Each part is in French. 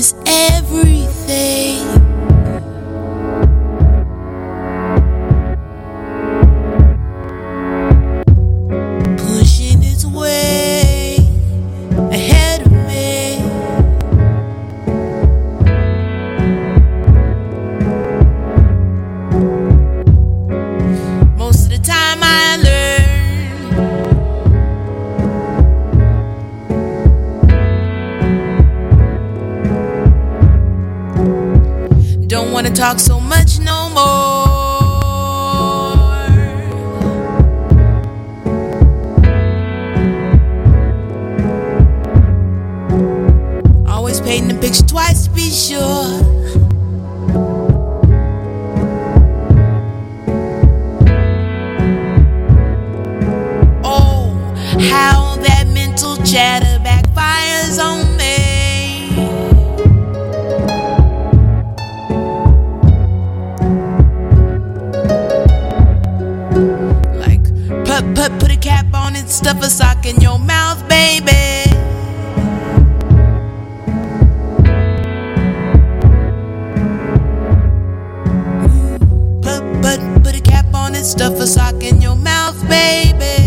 is everything. Pushing its way ahead of me. Most of the time I learn. Don't wanna talk so much no more. Always painting the picture twice to be sure. Oh, how that mental chatter backfires on me. Put a cap on it, stuff a sock in your mouth, baby. Put a cap on it, stuff a sock in your mouth, baby.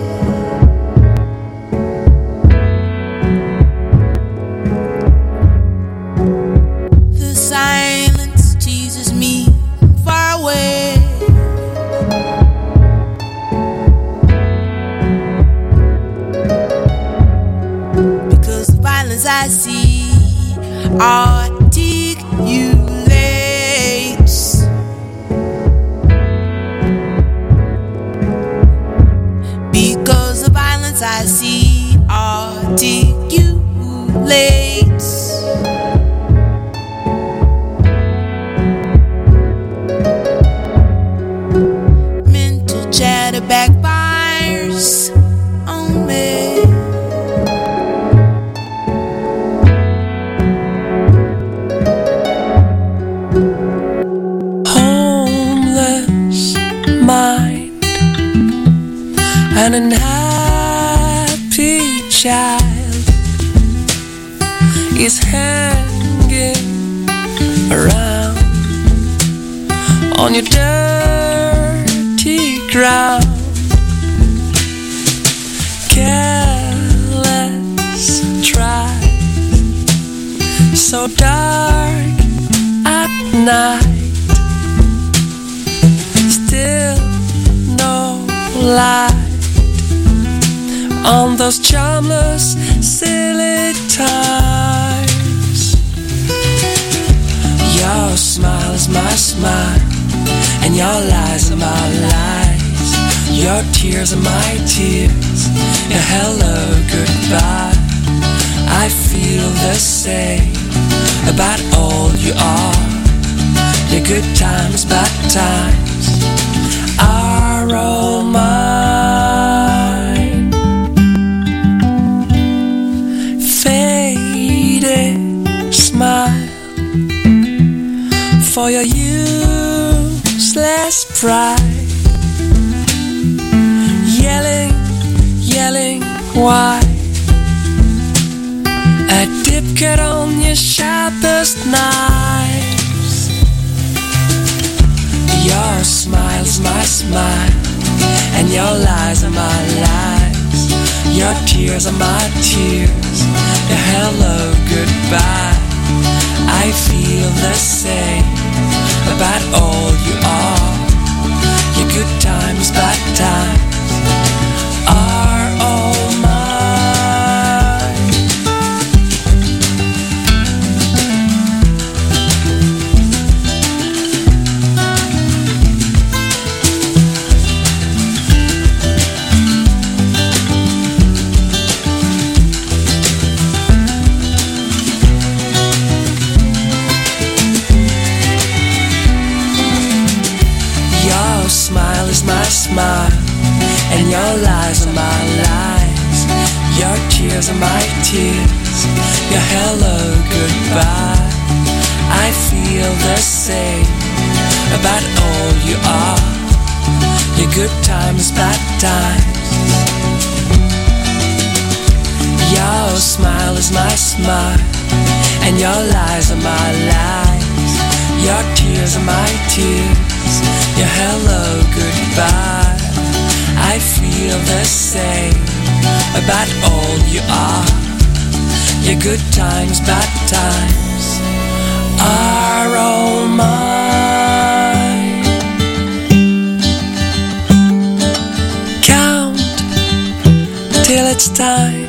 The silence teases me far away. I see articulates. Because of violence I see articulates. Mental chatter backfires on me. An unhappy child is hanging around on your dirty ground. Careless tries, so dark at night, still no light on those charmless, silly times. Your smile is my smile, and your lies are my lies. Your tears are my tears, your hello, goodbye. I feel the same about all you are. Your good times, bad times are all mine. Smile for your useless pride. Yelling why? A dip cut on your sharpest knives. Your smile's my smile, and your lies are my lies. Your tears are my tears, your hello, goodbye. I feel the same about all you are. Your good times, bad times are all mine. My smile, and your lies are my lies. Your tears are my tears, your hello, goodbye. I feel the same about all you are. Your good times, bad times. Your smile is my smile, and your lies are my lies. Your tears are my tears. Your hello, goodbye. I feel the same about all you are. Your good times, bad times are all mine. Count till it's time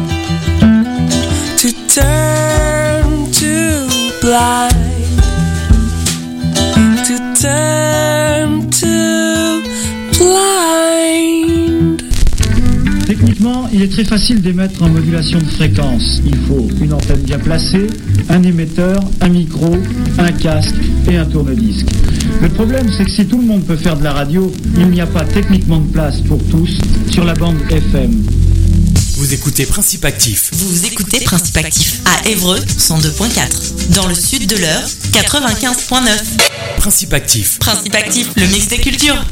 to turn to blind, to turn to blind. Techniquement, il est très facile d'émettre en modulation de fréquence. Il faut une antenne bien placée, un émetteur, un micro, un casque et un tourne-disque. Le problème, c'est que si tout le monde peut faire de la radio, il n'y a pas techniquement de place pour tous sur la bande FM. Vous écoutez Principe Actif. Vous écoutez Principe Actif à Évreux 102.4. Dans le sud de l'Eure 95.9. Principe Actif. Principe Actif, le mix des cultures.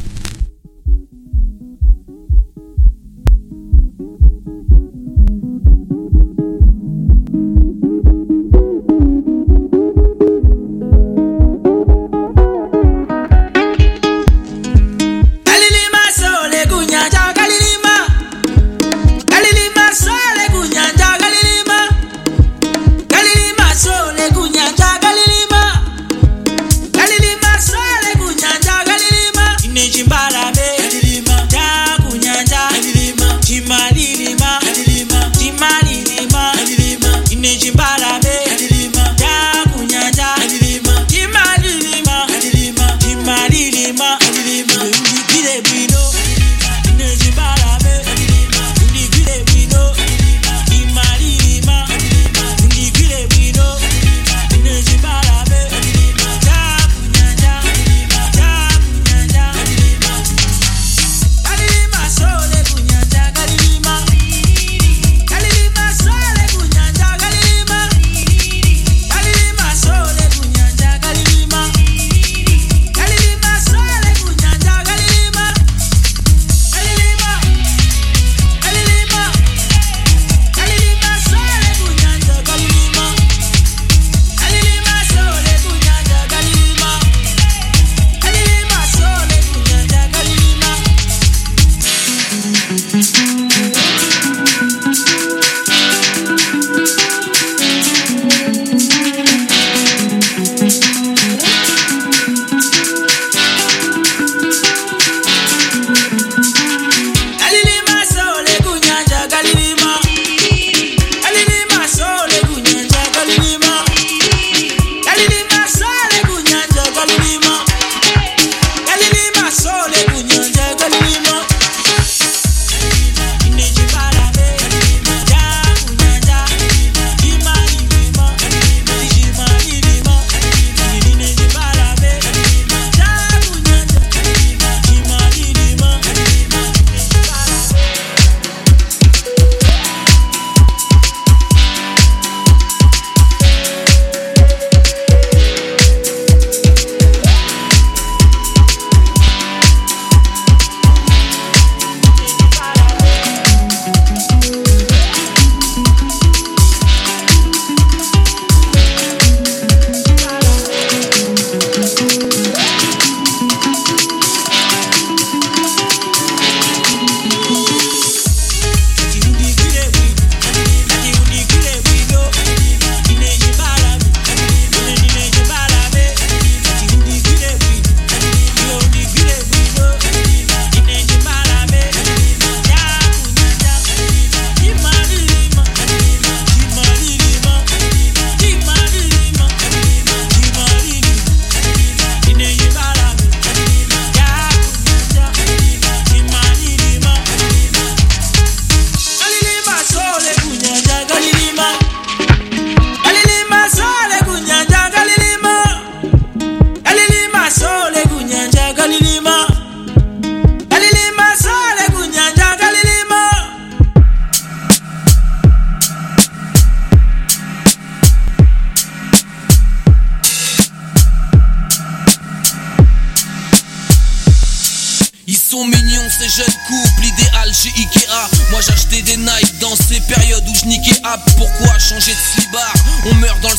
sont mignons ces jeunes couples, idéal chez Ikea. Moi j'achetais des Nike dans ces périodes où je niquais App. Pourquoi changer de slibard? On meurt dans le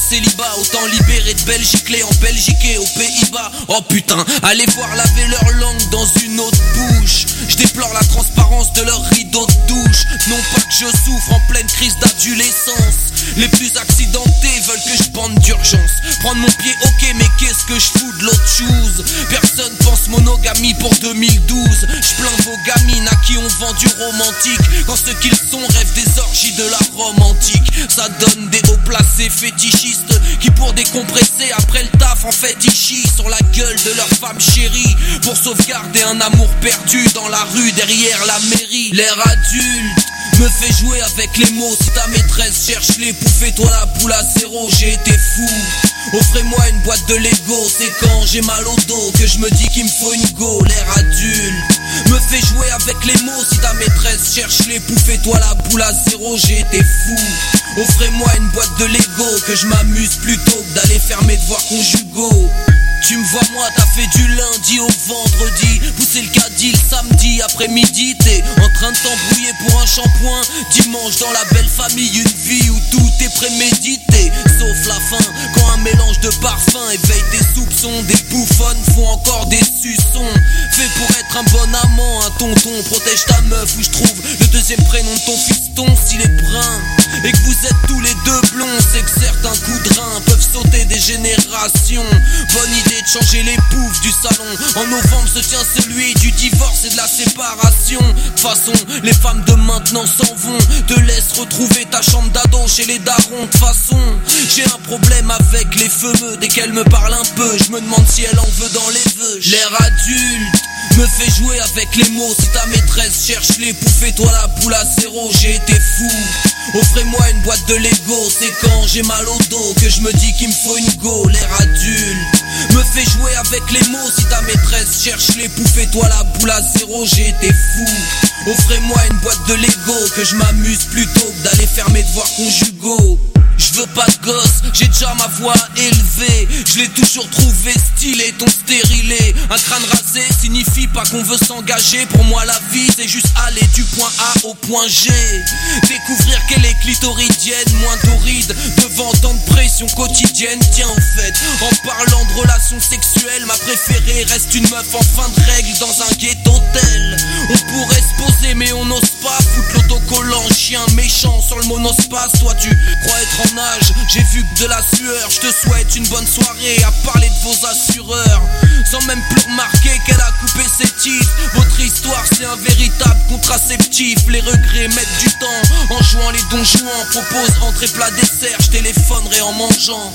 célibat, autant libérer de Belgique, en Belgique et aux Pays-Bas. Oh putain, allez voir laver leur langue dans une autre bouche. Je déplore la transparence de leur rideau de douche. Non pas que je souffre en pleine crise d'adolescence. Les plus accidentés veulent que je bande d'urgence. Prendre mon pied, ok, mais qu'est-ce que je fous de l'autre chose? Personne pense monogamie pour 2012. Je plains vos gamines à qui on vend du romantique, quand ceux qu'ils sont rêvent des orgies de la Rome antique. Ça donne des hauts placés fétichistes qui pour décompresser après le taf en fait ils chient sur la gueule de leur femme chérie pour sauvegarder un amour perdu dans la rue derrière la mairie. L'air adulte me fait jouer avec les mots. Si ta maîtresse cherche les poufs et toi la boule à zéro, j'ai été fou. Offrez-moi une boîte de Lego. C'est quand j'ai mal au dos que je me dis qu'il me faut une go. L'air adulte me fait jouer avec les mots. Si ta maîtresse cherche les poufs et toi la boule à zéro, j'ai été fou. Offrez-moi une boîte de Lego, que je m'amuse plutôt que d'aller faire mes devoirs conjugaux. Tu me vois moi, t'as fait du lundi au vendredi, pousser le caddie le samedi après-midi. T'es en train de t'embrouiller pour un shampoing. Dimanche dans la belle famille, une vie où tout est prémédité, sauf la fin, quand un mélange de parfums éveille des soupçons. Des bouffonnes font encore des suçons. Fait pour être un bon amant, un tonton. Protège ta meuf ou je trouve le deuxième prénom de ton fiston. S'il est brun et que vous êtes tous les deux blonds, c'est que certains coups de rein peuvent sauter des générations. Bonne idée de changer les poufs du salon. En novembre se tient celui du divorce et de la séparation. De toute façon, les femmes de maintenant s'en vont. Te laisse retrouver ta chambre d'ado chez les darons. De toute façon, j'ai un problème avec les feux. Dès qu'elle me parle un peu, je me demande si elle en veut dans les vœux. L'air adulte me fait jouer avec les mots. Si ta maîtresse cherche les poufs et toi la boule à zéro, j'ai été fou. Offrez-moi une boîte de Lego. C'est quand j'ai mal au dos que je me dis qu'il me faut une go. L'air adulte me fait jouer avec les mots. Si ta maîtresse cherche les poufs et toi la boule à zéro, j'ai été fou. Offrez-moi une boîte de Lego, que je m'amuse plutôt que d'aller faire mes devoirs conjugaux. Je veux pas de gosse, j'ai déjà ma voix élevée. Je l'ai toujours trouvé stylé, ton stérilé. Un crâne rasé signifie pas qu'on veut s'engager. Pour moi la vie c'est juste aller du point A au point G. Découvrir qu'elle est clitoridienne, moins torride, devant tant de pression quotidienne. Tiens au fait, en parlant de relations sexuelles, ma préférée reste une meuf en fin de règle dans un ghetto-tel. On pourrait se poser mais on n'ose pas. Foutre l'autocollant, chien méchant sur le monospace. Toi tu crois être en âge, j'ai vu que de la sueur. Je te souhaite une bonne soirée à parler de vos assureurs, sans même plus remarquer qu'elle a coupé ses titres. Votre histoire c'est un véritable contraceptif. Les regrets mettent du temps en jouant les dons jouants. Propose entrée plat dessert, je téléphonerai en mangeant.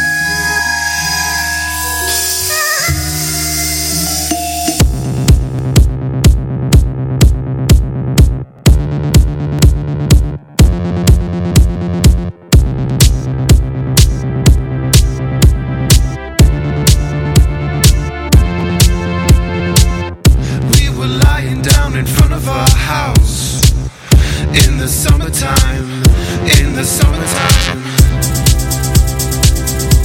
In front of our house in the summertime, in the summertime.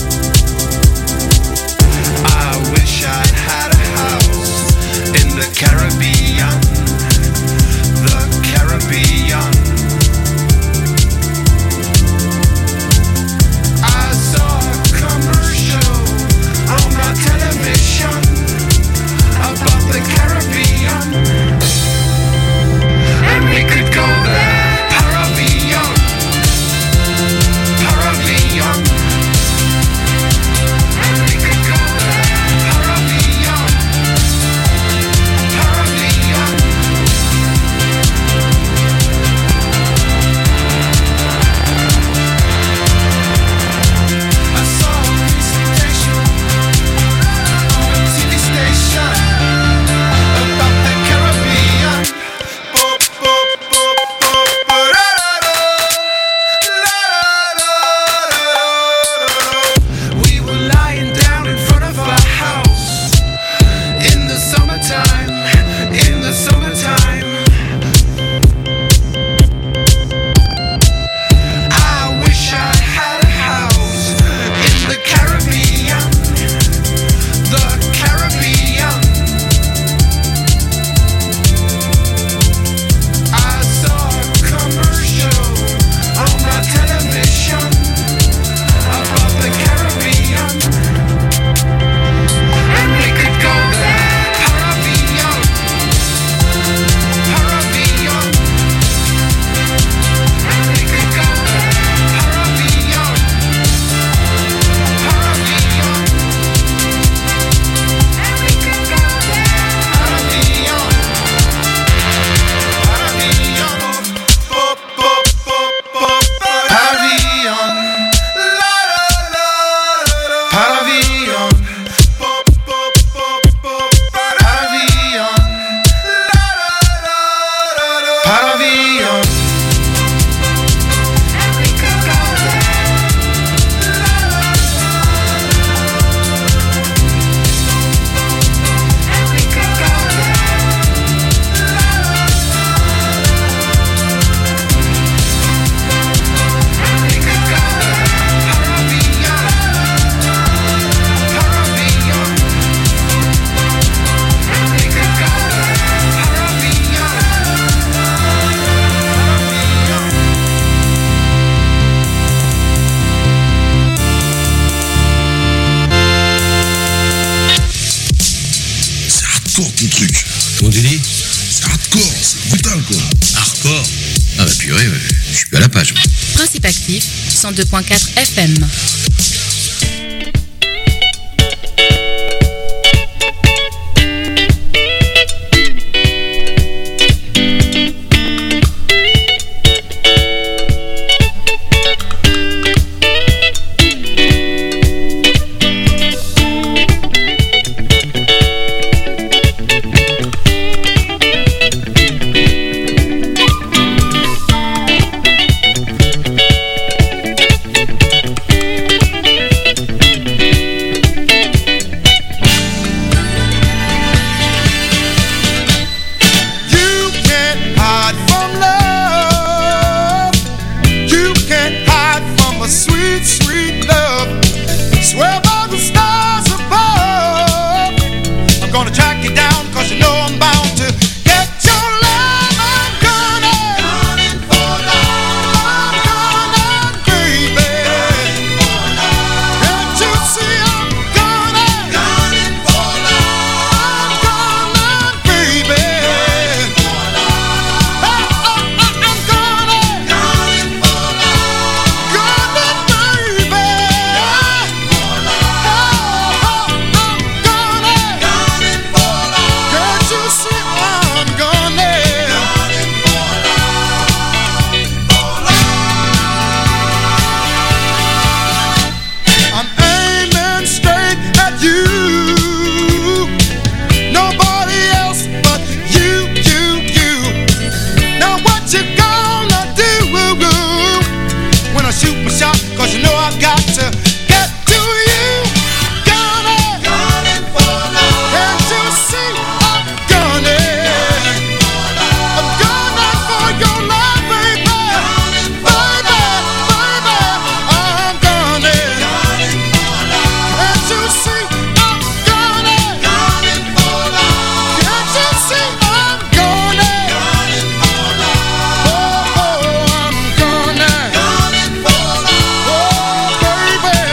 ton truc. Comment tu dis? C'est hardcore, c'est brutal quoi. Hardcore? Ah bah purée, je suis à la page. Principe actif, 102.4 FM. Baby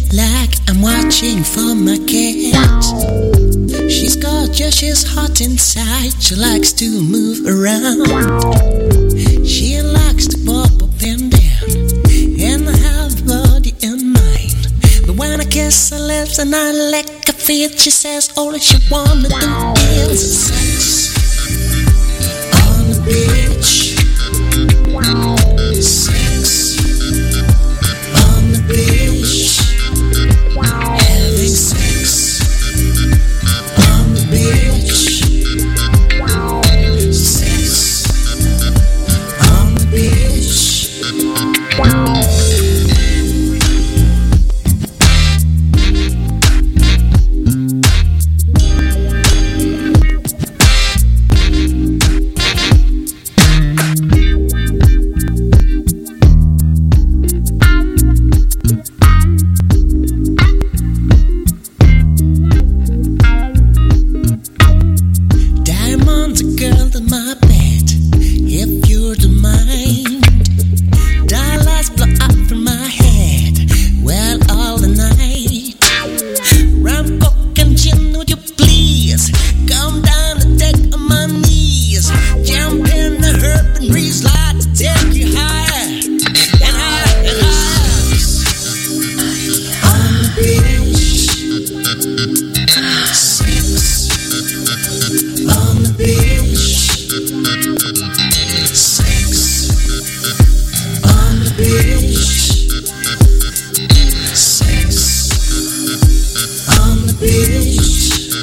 like I'm watching for my cat. She's gorgeous, she's hot inside. She likes to move around. She likes to pop up and down, and I have body in mind. But when I kiss her lips and I lick her feet, she says all she wanna do is sex on the beach. Sex on the beach. Having sex on the beach. Sex on the beach. Diamonds are girl in my bed, if you're the mind. Dollars blow up from my head, well, all the night. Rum, coke, and gin, would you please come down and take on my knees? Jump in the herb and breeze, like to take you higher and higher and higher. On the beach, sex on the beach. Sex on the beach. Sex on the beach.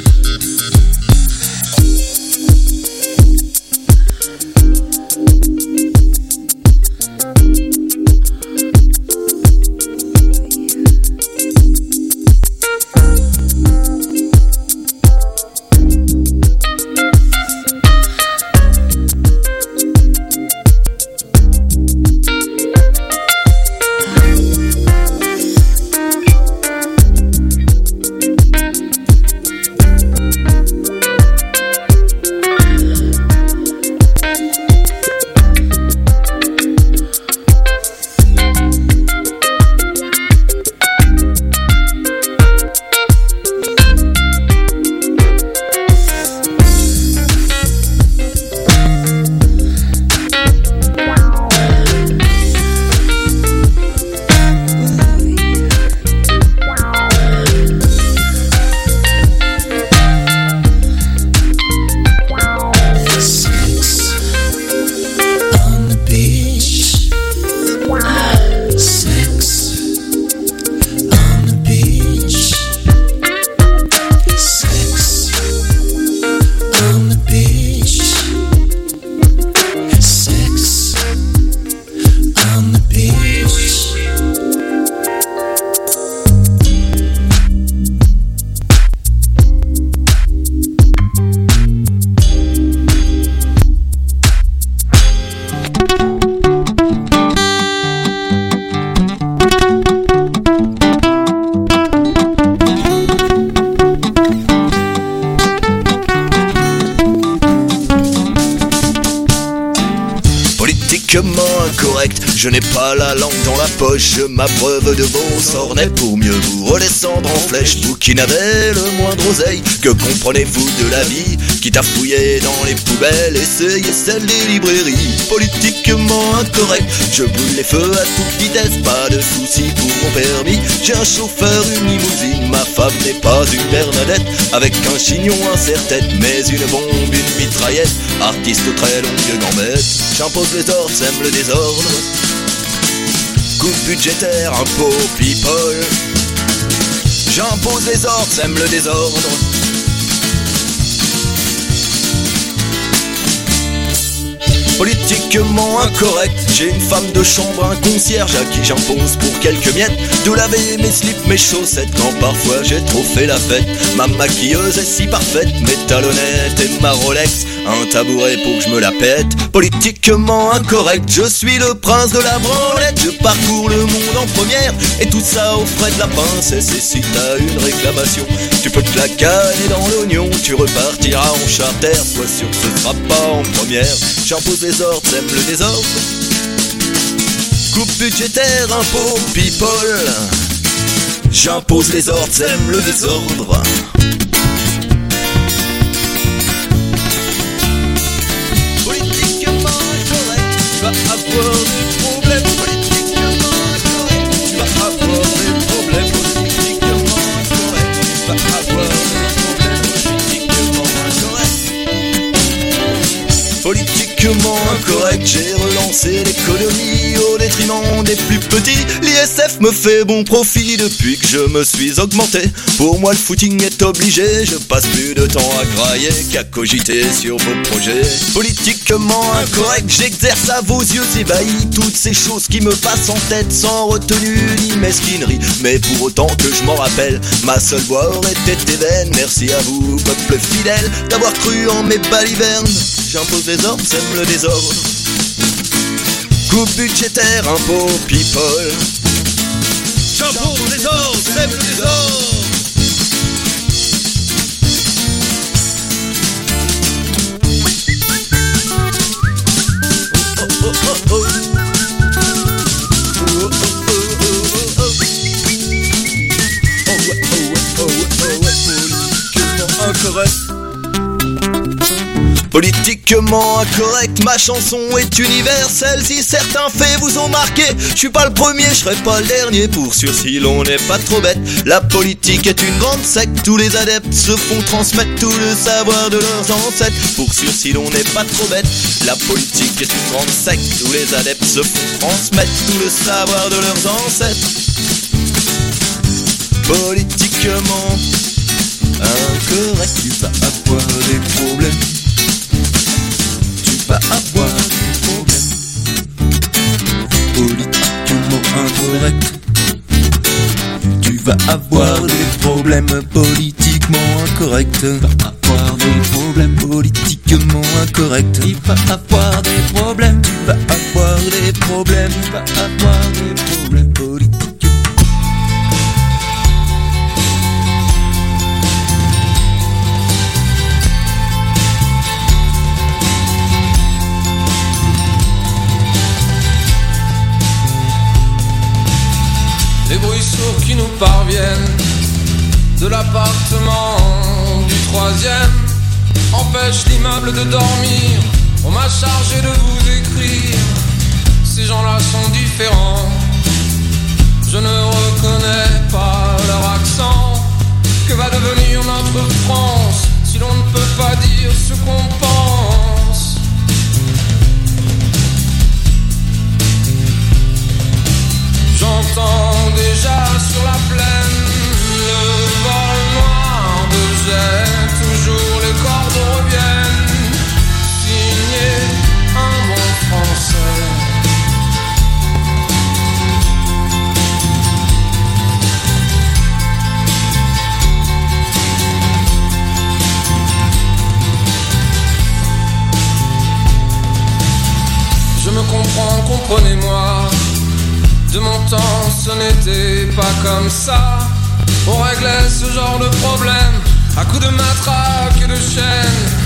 Incorrect, je n'ai pas la langue dans la poche, je m'abreuve de vos sornets pour mieux vous redescendre en flèche. Vous qui n'avez le moindre oseille, que comprenez-vous de la vie? Quitte à fouiller dans les poubelles, essayez celle des librairies. Politiquement incorrect, je brûle les feux à toute vitesse, pas de soucis pour mon permis. J'ai un chauffeur, une limousine, ma femme n'est pas une Bernadette, avec un chignon, un serre-tête, mais une bombe, une mitraillette. Artiste aux très longues gambettes, j'impose les ordres, sème le désordre. Coupe budgétaire, impôts, people. J'impose les ordres, sème le désordre. Politiquement incorrect, j'ai une femme de chambre, un concierge à qui j'impose pour quelques miettes de laver mes slips, mes chaussettes quand parfois j'ai trop fait la fête. Ma maquilleuse est si parfaite, mes talonnettes et ma Rolex, un tabouret pour que je me la pète. Politiquement incorrect, je suis le prince de la branlette, je parcours le monde en première et tout ça aux frais de la princesse. Et si t'as une réclamation, tu peux te la caler dans l'oignon, tu repartiras en charter, sois sûr que ce sera pas en première. J'impose les ordres, sème le désordre. Coupe budgétaire, impôts, people. J'impose les ordres, j'aime le désordre. Politiquement incorrect, tu vas avoir des problèmes. Politiquement incorrect, tu vas avoir des problèmes. Politiquement incorrect, tu vas avoir des problèmes. Politiquement incorrect, j'ai relancé l'économie au détriment des plus petits. L'ISF me fait bon profit depuis que je me suis augmenté. Pour moi le footing est obligé, je passe plus de temps à grailler qu'à cogiter sur vos projets. Politiquement incorrect, j'exerce à vos yeux ébahis toutes ces choses qui me passent en tête sans retenue ni mesquinerie. Mais pour autant que je m'en rappelle, ma seule voix aurait été vaine. Merci à vous, peuple fidèle, d'avoir cru en mes balivernes. J'impose les ordres, sème le désordre. Coupe budgétaire, impôt, people. J'impose les ordres, sème le désordre. Oh, oh, oh, oh. Oh, oh, oh, oh, oh, oh. Oh, ouais, oh, ouais, oh, ouais, oh, ouais. Politiquement incorrect. Politiquement incorrect, ma chanson est universelle. Si certains faits vous ont marqué, je suis pas le premier, je serai pas le dernier. Pour sûr, si l'on n'est pas trop bête, la politique est une grande secte. Tous les adeptes se font transmettre tout le savoir de leurs ancêtres. Pour sûr, si l'on n'est pas trop bête, la politique est une grande secte. Tous les adeptes se font transmettre tout le savoir de leurs ancêtres. Politiquement incorrect, tu vas avoir des problèmes. Tu vas avoir des problèmes. Politiquement incorrect. Tu vas avoir des problèmes. Politiquement incorrect. Tu vas avoir des problèmes. Politiquement incorrect. Tu vas avoir des problèmes. Tu vas avoir des problèmes. Tu vas avoir des problèmes politiques. Les bruits sourds qui nous parviennent de l'appartement du 3e empêchent l'immeuble de dormir. On m'a chargé de vous écrire. Ces gens-là sont différents. Je ne reconnais pas leur accent. Que va devenir notre France si l'on ne peut pas dire ce qu'on pense? J'entends déjà sur la plaine le vol noir de jet. Toujours les cordes reviennent. Signé un bon français. Je me comprends, comprenez-moi. De mon temps, ce n'était pas comme ça. On réglait ce genre de problème à coups de matraque et de chaîne.